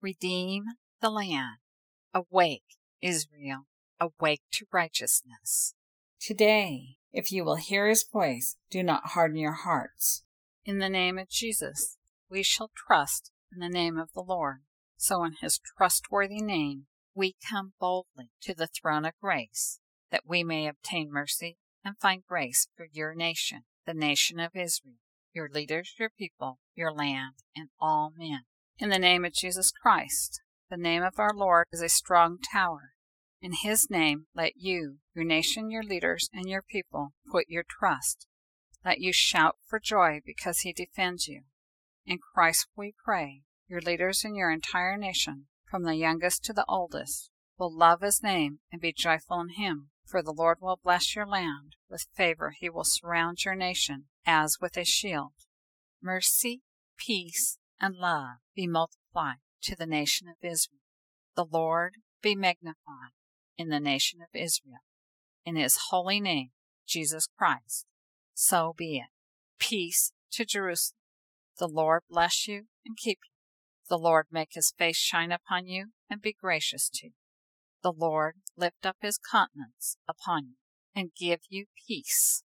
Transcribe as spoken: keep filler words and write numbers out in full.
Redeem the land. Awake, Israel, awake to righteousness. Today, if you will hear his voice, do not harden your hearts. In the name of Jesus, we shall trust in the name of the Lord. So in his trustworthy name, we come boldly to the throne of grace, that we may obtain mercy and find grace for your nation, the nation of Israel, your leaders, your people, your land, and all men. In the name of Jesus Christ, the name of our Lord is a strong tower. In his name let you, your nation, your leaders, and your people put your trust. Let you shout for joy because he defends you. In Christ we pray, your leaders and your entire nation, from the youngest to the oldest, will love his name and be joyful in him. For the Lord will bless your land. With favor he will surround your nation as with a shield. Mercy, peace, and love be multiplied to the nation of Israel. The Lord be magnified in the nation of Israel. In his holy name, Jesus Christ. So be it. Peace to Jerusalem. The Lord bless you and keep you. The Lord make his face shine upon you and be gracious to you. The Lord lift up his countenance upon you and give you peace.